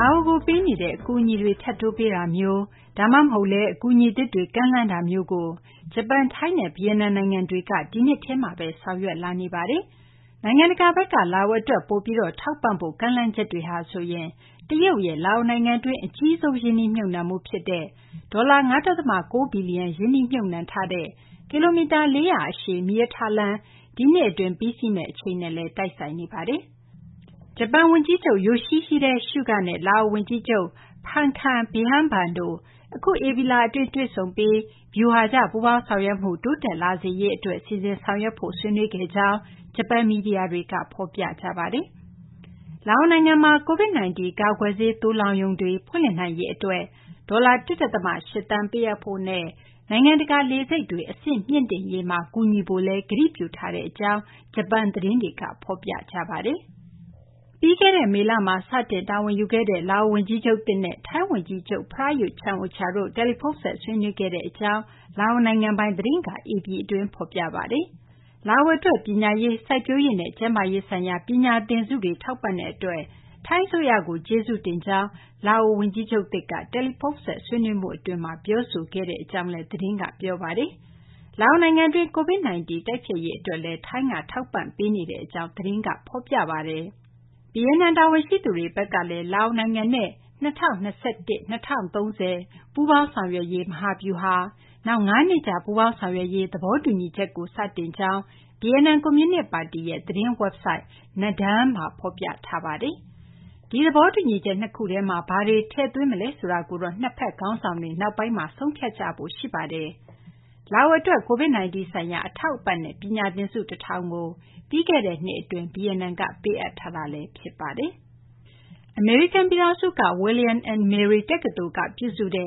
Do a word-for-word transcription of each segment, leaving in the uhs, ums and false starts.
လာအိုကိုပေးနေတဲ့အကူအညီတွေထပ်တိုးပေးတာမျိုးဒါမှမဟုတ်လည်းအကူအညီသစ်တွေကမ်းလှမ်းတာမျိုးကိုဂျပန်ထိုင်းနဲ့ဗီယက်နမ်နိုင်ငံတွေကဒီနှစ်ထဲမှာပဲဆောင်ရွက်လာနေပါတယ်။နိုင်ငံတကာဘက်ကလာအိုအတွက်ပို့ပြီးတော့ထောက်ပံ့ဖို့ကမ်းလှမ်းချက်တွေဟာဆိုရင်တရုတ်ရဲ့လာအိုနိုင်ငံတွင်းအကြီးဆုံးရင်းနှီးမြှုပ်နှံမှုဖြစ်တဲ့ဒေါ်လာ ၅.၉ ဘီလီယံရင်းနှီးမြှုပ်နှံထားတဲ့ကီလိုမီတာ၄၀၀အရှည်မီးရထားလမ်းဒီနှစ်အတွင်းပြီးစီးမယ့်အချိန်နဲ့လည်းတိုက်ဆိုင်နေပါတယ်။ဂျပန်ဝန်ကြီးချုပ် Yoshihide Suga နဲ့လာအိုဝန်ကြီးချုပ် Phumtham Bhamibol တို့အခုဧပြီလအတွင်းတွေ့ဆုံပြီးဗျူဟာကျပူးပေါင်းဆောင်ရွက်မှုတိုးတက်လာစေရေးအတွက်စီစဉ်ဆောင်ရွက်ဖို့ဆွေးနွေးခဲ့ကြောင်းဂျပန်မီဒီယာတွေကဖော်ပြကြပါတယ်။လာအိုနိုင်ငံမှာ COVID 19 ကာကွယ်ဆေးသိုလှောင်ရုံတွေဖွင့်လှစ်နိုင်ရေးအတွက်ဒေါ်လာ ၁.၈ သန်းပေးအပ်ဖို့နဲ့နိုင်ငံတကာလေဆိပ်တွေအဆင့်မြင့်တင်ရေးမှာကူညီဖို့လည်းကတိပြုထားကြောင်းဂျပန်သတင်းတွေကဖော်ပြကြပါတယ်။ပြီးခဲ့တဲ့မေလမှာစတင်တာဝန်ယူခဲ့တဲ့လာအိုဝန်ကြီးချုပ်သစ်နဲ့ထိုင်းဝန်ကြီးချုပ် Prayut Chan-o-cha တို့တယ်လီဖုန်းဆက်ဆွေးနွေးခဲ့ကြောင်းလာအိုနိုင်ငံပိုင်သတင်းက အေပီ အတွင်းဖော်ပြပါတယ်။လာအိုအတွက်ပညာရေးစိုက်ပျိုးရေးနဲ့ကျန်းမာရေးဆိုင်ရာပညာသင်ဆုတွေထောက်ပံ့တဲ့အတွက်ထိုင်းအစိုးရကိုကျေးဇူးတင်ကြောင်းလာအိုဝန်ကြီးချုပ်သစ်ကတယ်လီဖုန်းဆက်ဆွေးနွေးမှုအတွင်းမှာပြောဆိုခဲ့ကြောင်းလည်းသတင်းကပြောပါတယ်။လာအိုနိုင်ငံတွင်း COVID 19 တိုက်ဖျက်ရေးအတွက်လည်းထိုင်းကထောက်ပံ့ပေးနေကြောင်းသတင်းကဖော်ပြပါတယ်။ဗီယက်နမ်တာဝန်ရှိသူတွေဘက်ကလည်းလာအိုနိုင်ငံနဲ့၂၀၂၁-၂၀၃၀ပူးပေါင်းဆောင်ရွက်ရေးမဟာဗျူဟာနောက်၅နှစ်ကြာပူးပေါင်းဆောင်ရွက်ရေးသဘောတူညီချက်ကိုစတင်ကြောင်းဗီယက်နမ်ကွန်မြူနစ်ပါတီရဲ့သတင်းဝက်ဘ်ဆိုက် Nha Đam မှာဖော်ပြထားပါတယ်။ဒီသဘောတူညီချက်နှစ်ခုထဲမှာဘာတွေထည့်သွင်းမလဲဆိုတာကိုတော့နှစ်ဘက်ခေါင်းဆောင်တွေနောက်ပိုင်းမှာဆုံးဖြတ်ကြဖို့ရှိပါတယ်။လာအိုအတွက် COVID 19 ဆိုင်ရာအထောက်အပံ့နဲ့ပညာသင်ဆုတထောင်ကိုပြီးခဲ့တဲ့နှစ်အတွင်းဗီယက်နမ်ကပေးအပ်ထားတာလည်းဖြစ်ပါတယ်။အမေရိကန်ပြည်ထောင်စုက William and Mary တက္ကသိုလ်ကပြုစုတဲ့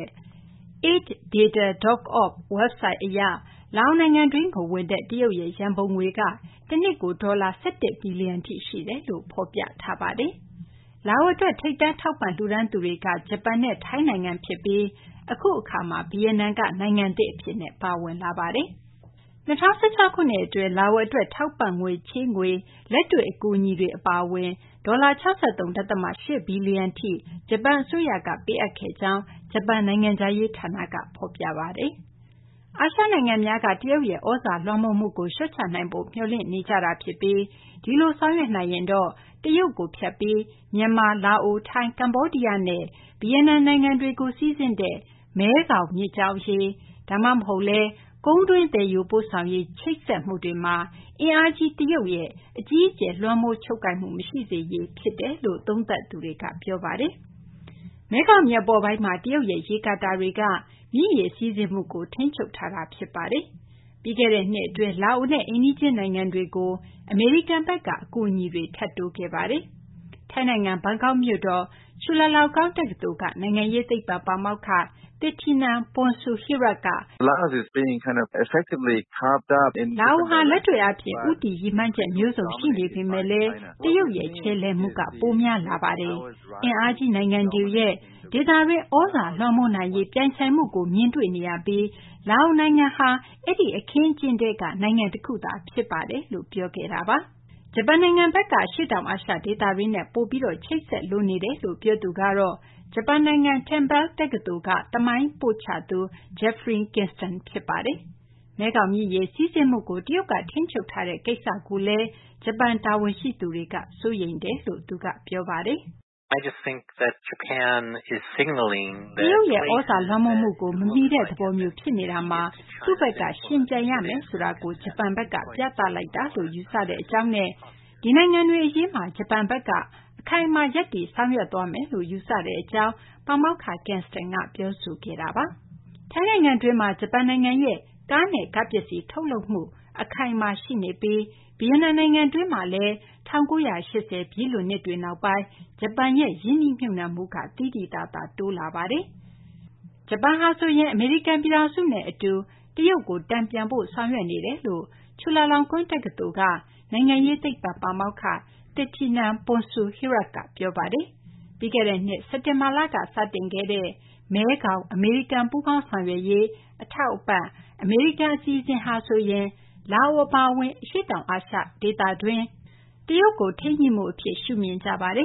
aid data dot org ဝက်ဘ်ဆိုက်အရလာအိုနိုင်ငံတွင်းကိုဝင်တဲ့တရုတ်ရဲ့ရန်ပုံငွေကတနှစ်ကိုဒေါ်လာ ၁၁ ဘီလီယံထိရှိတယ်လို့ဖော်ပြထားပါတယ်။လာအိုအတွက်ထိပ်တန်းထောက်ပံ့လှူဒါန်းသူတွေကဂျပန်နဲ့ထိုင်းနိုင်ငံဖြစ်ပြီးအခုအခါမှာဗီယက်နမ်ကနိုင်ငံသစ်အဖြစ်ပါဝင်လာပါတယ်။၂၀၁၆ခုနှစ်အတွင်းလာအိုအတွက်ထောက်ပံ့ငွေချေးငွေလက်တွေ့အကူအညီတွေအပါအဝင်ဒေါ်လာ ၆၃.၈ ဘီလီယံထိဂျပန်အစိုးရကပေးအပ်ခဲ့ကြောင်းဂျပန်နိုင်ငံခြားရေးဌာနကဖော်ပြပါတယ်။အာရှနိုင်ငံများကတရုတ်ရဲ့ဩဇာလွှမ်းမိုးမှုကိုလျှော့ချနိုင်ဖို့မျှော်လင့်နေကြတာဖြစ်ပြီးဒီလိုဆောင်ရွက်နိုင်ရင်တော့တရုတ်ကိုဖြတ်ပြီးမြန်မာ၊လာအို၊ထိုင်း၊ကမ္ဘောဒီးယားနဲ့ဗီယက်နမ်နိုင်ငံတွေကိုစီးဆင်းတဲ့မဲခေါင်မြစ်ကြောင်းအရေးဒါမှမဟုတ်လည်းကုန်းတွင်းသယ်ယူပို့ဆောင်ရေးချိတ်ဆက်မှုတွေမှာအင်အားကြီးတရုတ်ရဲ့အကြီးအကျယ်လွှမ်းမိုးချုပ်ကိုင်မှုမရှိစေရေးဖြစ်တယ်လို့သုံးသပ်သူတွေကပြောပါတယ်။မဲခေါင်မြစ်အပေါ်ပိုင်းမှာတရုတ်ရဲ့ရေကာတာတွေကမြစ်ရေစီးဆင်းမှုကိုထိန်းချုပ်ထားတာဖြစ်ပါတယ်။ပြီးခဲ့တဲ့နှစ်အတွင်းလာအိုနဲ့အိမ်နီးချင်းနိုင်ငံတွေကိုအမေရိကန်ဘက်ကအကူအညီတွေထပ်တိုးခဲ့ပါတယ်။ထိုင်းနိုင်ငံဘန်ကောက်မြို့တော်ချူလာလောင်ကောင်တက္ကသိုလ်ကနိုင်ငံရေးသိပ္ပံပါမောက္ခThitinan Pongsudhirak ကလာအိုဟာလက်တွေ့အားဖြင့်ဦးတည်ရည်မှန်းချက်မျိုးစုံရှိနေပေမဲ့လည်းတရုတ်ရဲ့ချဲ့လဲမှုကပိုများလာပါတယ်။အင်အားကြီးနိုင်ငံတွေရဲ့ဒေသတွင်းဩဇာလွှမ်းမိုးနိုင်ရေးပြိုင်ဆိုင်မှုကိုမြင်တွေ့နေရပြီးလာအိုနိုင်ငံဟာအဲ့ဒီအခင်းအကျင်းထဲကနိုင်ငံတစ်ခုသာဖြစ်ပါတယ်လို့ပြောခဲ့တာပါ။ဂျပန်နိုင်ငံဘက်ကအရှေ့တောင်အာရှဒေသတွင်းနဲ့ပိုပြီးတော့ချိတ်ဆက်လိုနေတယ်လို့ပြောသူကတော့ဂျပန်နိုင်ငံ Temple တက္ကသိုလ်ကသမိုင်းပို့ချသူ Jeffrey Kingston ဖြစ်ပါတယ်။မဲခေါင်မြစ်ရေစီးဆင်းမှုကိုတရုတ်ကထိန်းချုပ်ထားတဲ့ကိစ္စကိုလည်းဂျပန်တာဝန်ရှိသူတွေကစိုးရိမ်တယ်လို့သူကပြောပါတယ်။ I just think that Japan is signaling that တရုတ်ရဲ့ဩဇာလွှမ်းမိုးမှုကိုမမီတဲ့သဘောမျိုးဖြစ်နေတာမှာသူ့ဘက်ကရှင်ပြိုင်ရမယ်ဆိုတာကိုဂျပန်ဘက်ကပြသလိုက်တာလို့ယူဆတဲ့အကြောင်းနဲ့ဒီနိုင်ငံတွေအရေးမှာဂျပန်ဘက်ကအခိုင်အမာရပ်တည်ဆောင်ရွက်သွားမယ်လို့ယူဆတဲ့အကြောင်းပါမောက္ခ Kingston ကပြောဆိုခဲ့တာပါ။ထိုင်းနိုင်ငံတွင်းမှာဂျပန်နိုင်ငံရဲ့ကားနဲ့ကားပစ္စည်းထုတ်လုပ်မှုအခိုင်အမာရှိနေပြီးဗီယက်နမ်နိုင်ငံတွင်းမှာလည်း၁၉၈၀ပြည့်လွန်နှစ်တွေနောက်ပိုင်းဂျပန်ရဲ့ရင်းနှီးမြှုပ်နှံမှုကသိသိသာသာတိုးလာပါတယ်။ဂျပန်ဟာဆိုရင်အမေရိကန်ပြည်ထောင်စုနဲ့အတူတရုတ်ကိုတန်ပြန်ဖို့ဆောင်ရွက်နေတယ်လို့ချူလာလောင်ကွန်းတက္ကသိုလ်ကနိုင်ငံရေးသိပ္ပံပါမောက္ခ Thitinan Pongsudhirak ကပြောပါတယ်။ပြီးခဲ့တဲ့နှစ်စက်တင်ဘာလကစတင်ခဲ့တဲ့မဲခေါင်အမေရိကန်ပူးပေါင်းဆောင်ရွက်ရေးအထောက်အပံ့အမေရိကန်အစီအစဉ်ဟာဆိုရင်လာအိုအပါအဝင်အရှေ့တောင်အာရှဒေသတွင်းတရုတ်ကိုထိန်းညှိမှုအဖြစ်ရှုမြင်ကြပါတယ်။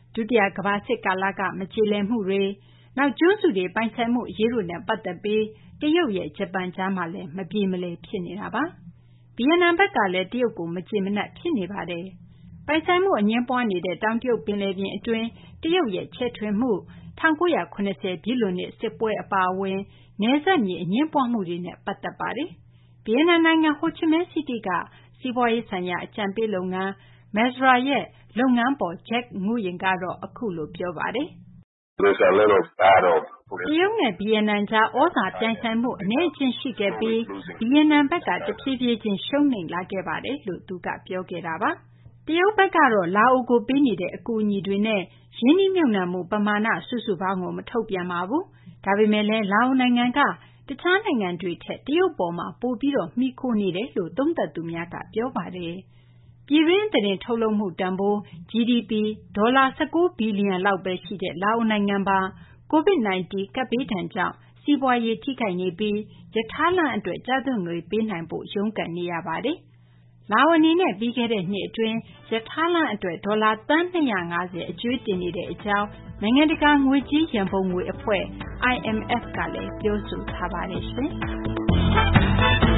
ဒုတိယကမ္ဘာစစ်ကာလကမကျေလည်မှုတွေနောက်ကျွန်းစုတွေပိုင်ဆိုင်မှုအရေးတို့နဲ့ပတ်သက်ပြီးတရုတ်ရဲ့ဂျပန်ကြားမှာလည်းမပြေမလည်ဖြစ်နေတာပါဗီယက်နမ်ဘက်ကလည်းတရုတ်ကိုမကျေမနပ်ဖြစ်နေပါတယ်ပိုင်ဆိုင်မှုအငြင်းပွားနေတဲ့တောင်တရုတ်ပင်လယ်ပြင်အတွင်းတရုတ်ရဲ့ချဲ့ထွင်မှု၁၉၇၀ပြည့်လွန်နှစ်စစ်ပွဲအပါအဝင်နယ်စပ်မြေအငြင်းပွားမှုတွေနဲ့ပတ်သက်ပါတယ်ဗီယက်နမ်နိုင်ငံဟိုချီမင်းစီးတီးကစီးပွားရေးဆိုင်ရာအကြံပေးလုပ်ငန်း Mezra ရဲ့လုပ်ငန်းပေါ် Jack Nguyen ကတော့အခုလိုပြောပါတယ်တရုတ်နဲ့ဗီယက်နမ်ကြားဩဇာပြိုင်ဆိုင်မှုအနည်းအကျဉ်းရှိခဲ့ပြီးဗီယက်နမ်ဘက်ကတဖြည်းဖြည်းချင်းရှုံးနိမ့်လာခဲ့ပါတယ်လို့သူကပြောခဲ့တာပါတရုတ်ဘက်ကတော့လာအိုကိုပေးနေတဲ့အကူအညီတွေနဲ့ရင်းနှီးမြှုပ်နှံမှုပမာဏစုစုပေါင်းကိုမထုတ်ပြန်ပါဘူးဒါပေမဲ့လည်းလာအိုနိုင်ငံကတခြားနိုင်ငံတွေထက်တရုတ်ပေါ်မှာပိုပြီးတော့မှီခိုနေတယ်လို့သုံးသပ်သူများကပြောပါတယ်ပြည်တွင်းသတင်းထုတ်လုပ်မှုတန်ဖိုး ဂျီ ဒီ ပီ ဒေါ်လာ၁၉ဘီလီယံလောက်ပဲရှိတဲ့လာအိုနိုင်ငံပါ ကိုဗစ် ၁၉ ကပ်ဘေးဒဏ်ကြောင့်စီးပွားရေးထိခိုက်နေပြီးရထားလမ်းအတွက်ကျသင့်ငွေပေးနိုင်ဖို့ရုန်းကန်နေရပါတယ်လာအိုအနေနဲ့ပြီးခဲ့တဲ့နှစ်အတွင်းရထားလမ်းအတွက်ဒေါ်လာသန်း၂၅၀အကျွေးတင်နေတဲ့အကြောင်းနိုင်ငံတကာငွေကြေးရန်ပုံငွေအဖွဲ့ အိုင် အမ် အက်ဖ် ကလည်းပြောဆိုထားပါတယ်ရှင်